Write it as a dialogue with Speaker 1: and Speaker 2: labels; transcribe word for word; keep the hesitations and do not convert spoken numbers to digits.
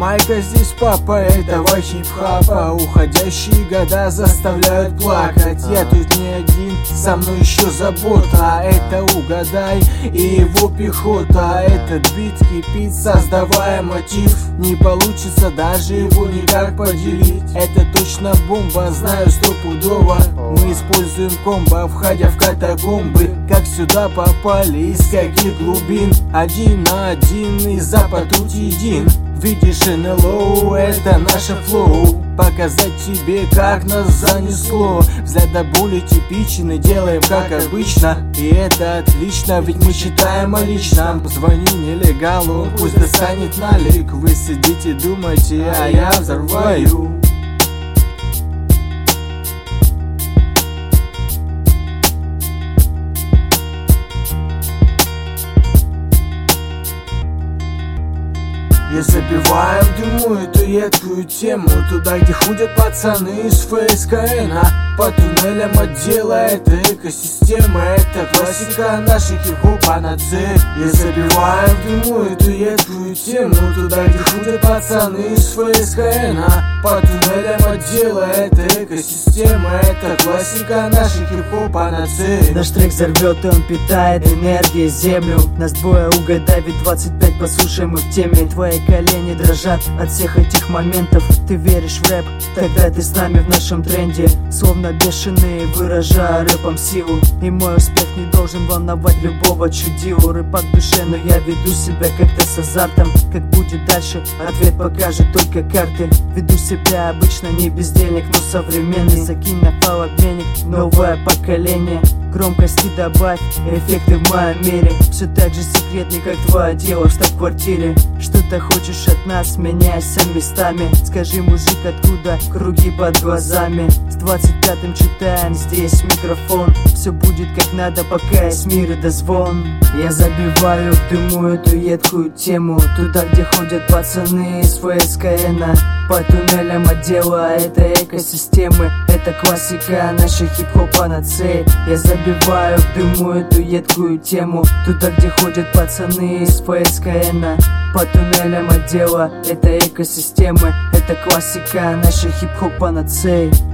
Speaker 1: Майка здесь папа этого хип-хопа. Уходящие года заставляют плакать. Я тут не один, со мной еще забота. Это угадай и его пехота. Этот бит кипит, создавая мотив. Не получится даже его никак поделить. Это точно бомба, знаю стопудово. Мы используем комбо, входя в катакомбы. Как сюда попали, из каких глубин? Один на один и Запад тут един. Видишь, эн эл о, это наше флоу. Показать тебе, как нас занесло. Взгляд до боли типичен и делаем как обычно. И это отлично, ведь мы считаем о личном. Позвони нелегалу, пусть достанет налик. Вы сидите, думаете, а я взорваю. Я забиваю в дыму эту едкую тему. Туда, где ходят пацаны из эф эс ка эн. По туннелям отдела, это экосистема. Это классика наших хип-хопа на цель. Я забиваю в дыму эту едкую тему. Туда, где ходят пацаны из эф эс ка эн. По туннелям отдела, это экосистема. Это классика наших хип-хопа на цель.
Speaker 2: Наш трек взорвет, и он питает энергией землю. Нас двое, угадай, ведь двадцать пять, послушай, мы в теме. Твои колени дрожат от всех этих моментов. Ты веришь в рэп, тогда ты с нами в нашем тренде. Словно бешеные, выражая рэпом силу. И мой успех не должен волновать любого чудилу. Рэпак в душе, но я веду себя как-то с азартом. Как будет дальше, ответ покажет только карты. Веду себя обычно не бездельник, но современный. Закинь на файл обменник, новое поколение. Громкости добавь, эффекты в моем мире. Все так же секретный, как твое дело в штаб-квартире. Что ты хочешь от нас, меняйся местами. Скажи, мужик, откуда круги под глазами? С двадцать пятым читаем, здесь микрофон. Все будет как надо, пока есть мир и дозвон. Я забиваю в дыму эту едкую тему. Туда, где ходят пацаны из эф эс ка эн. По туннелям отдела, это экосистемы. Это классика нашей хип-хопа на цель. Я забиваю в дыму эту едкую тему. Туда, где ходят пацаны из эф эс ка эн. По туннелям отдела, это экосистемы. Это классика нашей хип-хопа на цель.